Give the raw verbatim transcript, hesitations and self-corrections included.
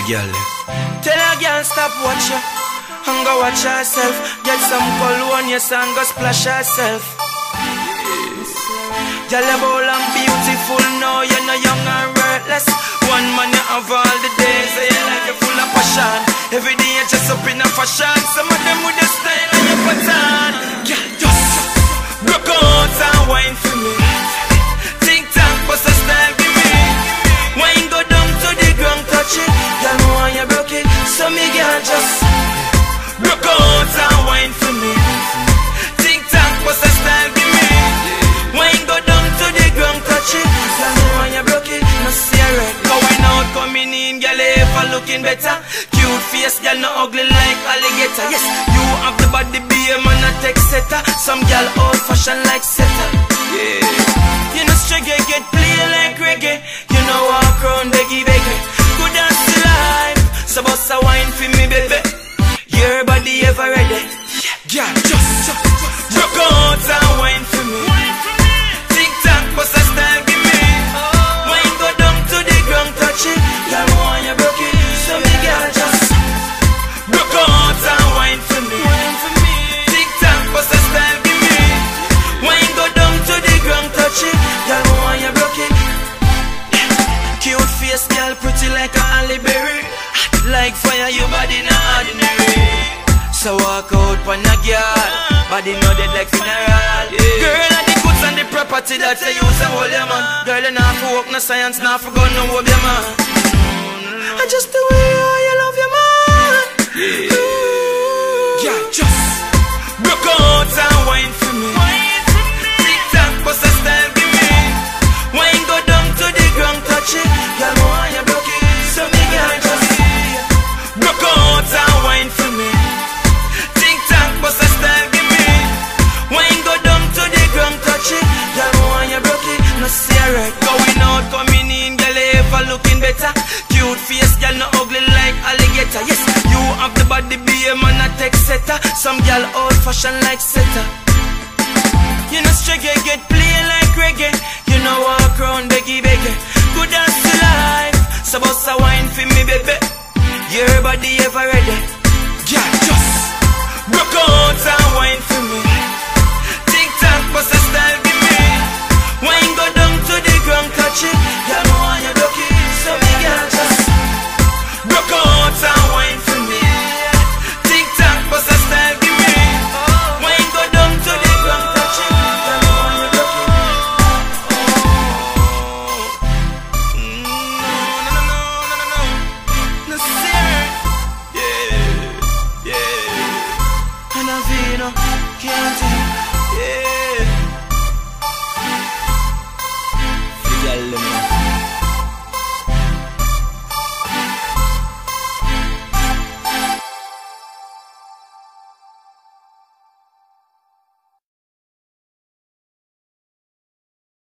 girl. Tell a girl stop watch ya and go watch herself. Get some cologne, yes, and go splash herself. Girl, you're bold and beautiful, no, you're no young and reckless. One man you have all the days, so you like you full of passion. Every day you just up in a fashion. Some of them with the style and your pattern. Girl, just broke out and wine for me. Think tank, bust a style, give me. Wine go down to the ground, touch it. Girl, me want you broke it, so me girl just broke out and wine for me. Think tank, bust a style, give me. Wine go down to the ground, touch it. Girl, me want you broke it, no serious. Going out, coming in, girl, ever looking better. Cute face, girl, no ugly like alligator. Yes, you have the body, be a man, a tech setter. Some girl old fashioned like setter. Yeah, you know straight get play like reggae. You know walk around beggy beggy. Good and still alive, so bust a wine for me, baby. Your body ever ready? Yeah, girl, just, just, just rock out and wine for me. Think tank, bust a style, give me. Wine go down to the ground, touch it. Girl, me want you broke it, so me girl just rock out and wine for me. Think tank, bust a style, give me. Wine go down to the ground, touch it. Girl, me want you broke it. Cute face, girl, pretty like a Halle Berry. Hot like fire, your body not ordinary. So walk out pon a girl, body know dead like funeral. Yeah. Girl, and the goods and the property that you use to hold your man. Girl, you not for work, no science, not for gun, no hope your man. And just the way how you love your man. Yeah, yeah, just broke out and wine for me. Tick tock, bust a style, give me. Wine go down to the ground, touch it. Girl, me want you broke it, so me girl just broke out and wine for me. Tick tock, bust a style, give me. Wine go down to the ground, touch it. Girl, me want you broke it, no serious. Going out, coming in, girl, ever looking better. Cute face, girl, no ugly like alligator. Yes, you have the body, be a man, a tech setter. Some girl old fashioned like setter. You know straight get play like reggae. You know walk around beggy beggy. Good and still alive, so bust a wine for me, baby. Your body ever ready? Yeah, just broke out and wine for me. Tick tock, bust a style, give me. Wine go down to the ground, touch it. Girl, me want you broke it, so me girl just broke out and wine for me. Tick tock, bust a style, give me. Wine go down to the ground, touch it. Girl, me want you broke it. Oh, mm, no, no, no, no, no, no, no, serious. Yeah, yeah. And I feel no can't